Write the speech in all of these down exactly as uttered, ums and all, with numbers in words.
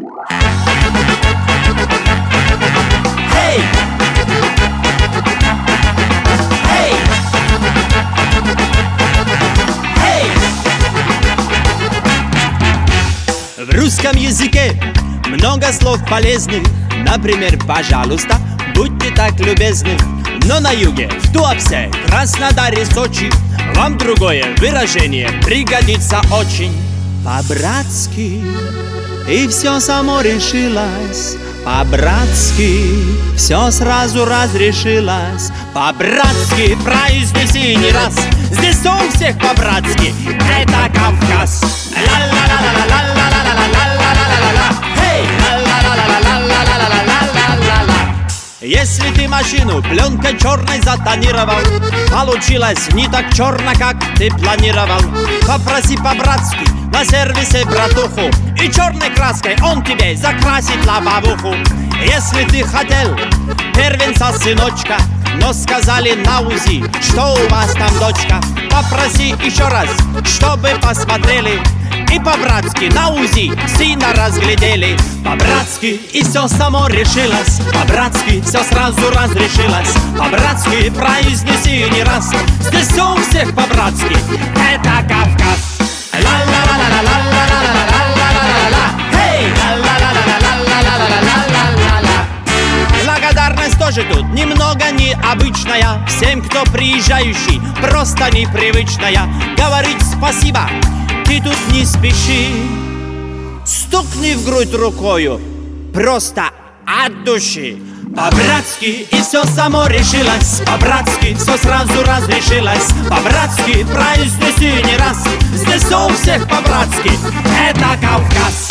Hey! Hey! Hey! В русском языке много слов полезных. Например, пожалуйста, будьте так любезны. Но на юге, в Туапсе, Краснодаре, Сочи вам другое выражение пригодится очень. По-братски, и все само решилось. По-братски, все сразу разрешилось. По-братски, произнеси не раз. Здесь у всех по-братски. Это Кавказ. Ла-ла-ла-ла-ла-ла-ла-ла-ла-ла-ла-ла. Эй! Ла-ла-ла-ла-ла-ла-ла-ла-ла-ла. Если ты машину пленкой черной затонировал, получилось не так черно, как ты планировал. Попроси по-братски на сервисе братуху, и черной краской он тебе закрасит лобовуху. Если ты хотел первенца сыночка, но сказали на УЗИ, что у вас там дочка, попроси еще раз, чтобы посмотрели, и по-братски на УЗИ сына разглядели. По-братски и все само решилось. По-братски все сразу разрешилось. По-братски произнеси не раз. Здесь у всех по-братски. Это Кавказ. Ла-ла-ла-ла-ла-ла-ла-ла-ла-ла-ла-ла. Эй! Ла-ла-ла-ла-ла-ла-ла-ла-ла-ла. Благодарность тоже тут немного необычная. Всем, кто приезжающий, просто непривычная. Говорить спасибо ты тут не спеши. Стукни в грудь рукою, просто от души. По-братски и все само решилось. По-братски все сразу разрешилось. По-братски произнеси не раз. Здесь у всех по-братски. Это Кавказ.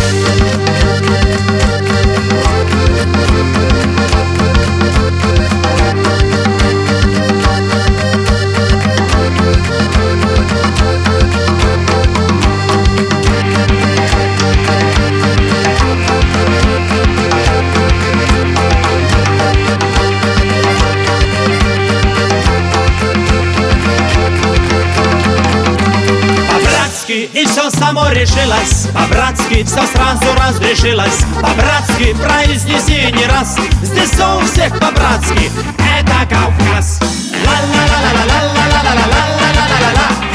И все само решилось. По-братски все сразу разрешилось. По-братски произнеси не раз. Здесь у всех по-братски. Это Кавказ. Ла-ла-ла-ла-ла-ла-ла-ла-ла-ла-ла-ла.